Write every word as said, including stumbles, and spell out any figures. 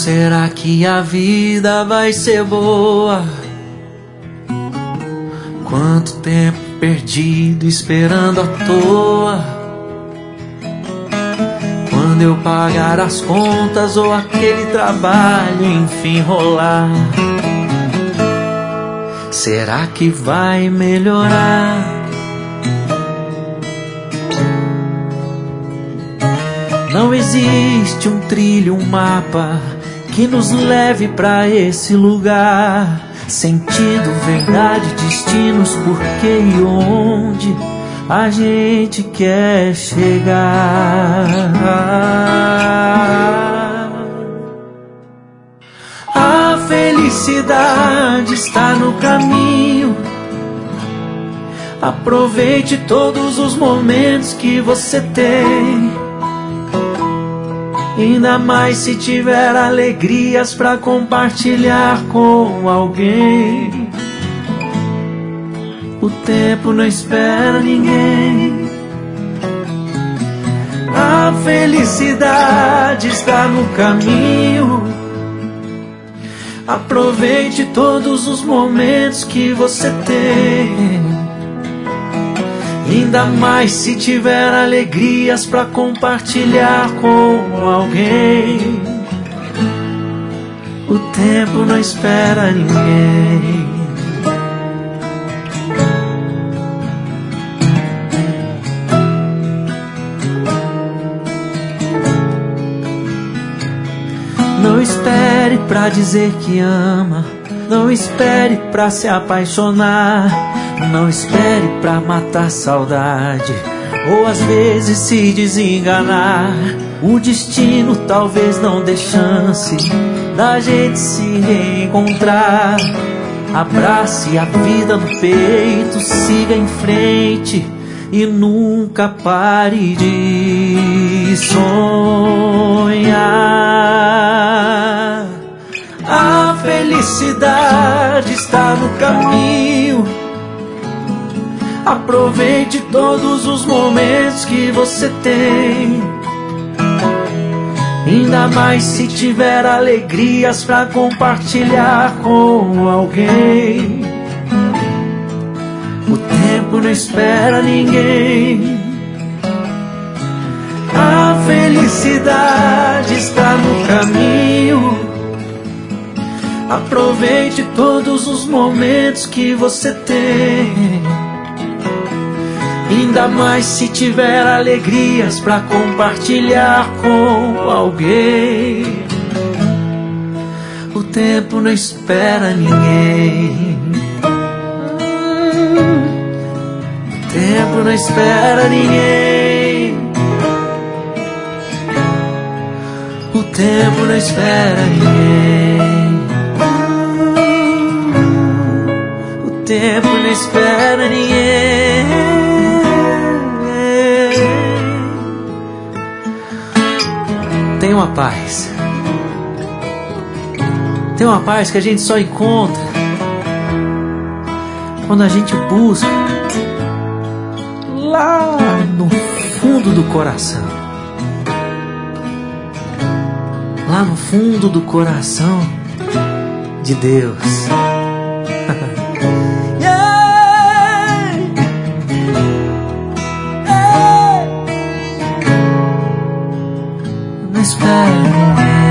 será que a vida vai ser boa? Quanto tempo perdido esperando à toa. Quando eu pagar as contas ou aquele trabalho enfim rolar, será que vai melhorar? Não existe um trilho, um mapa que nos leve pra esse lugar. Sentido, verdade, destinos, porquê e onde a gente quer chegar. A felicidade está no caminho. Aproveite todos os momentos que você tem. Ainda mais se tiver alegrias pra compartilhar com alguém. O tempo não espera ninguém. A felicidade está no caminho. Aproveite todos os momentos que você tem. Ainda mais se tiver alegrias pra compartilhar com alguém. O tempo não espera ninguém. Não espere pra dizer que ama. Não espere pra se apaixonar. Não espere pra matar saudade, ou às vezes se desenganar. O destino talvez não dê chance da gente se reencontrar. Abrace a vida no peito, siga em frente e nunca pare de sonhar. A felicidade está no caminho. Aproveite todos os momentos que você tem. Ainda mais se tiver alegrias pra compartilhar com alguém. O tempo não espera ninguém. A felicidade está no caminho. Aproveite todos os momentos que você tem. Ainda mais se tiver alegrias pra compartilhar com alguém. O tempo não espera ninguém. O tempo não espera ninguém. O tempo não espera ninguém. O tempo não espera ninguém. Tem uma paz. Tem uma paz que a gente só encontra quando a gente busca lá no fundo do coração. Lá no fundo do coração de Deus. Não espera ninguém.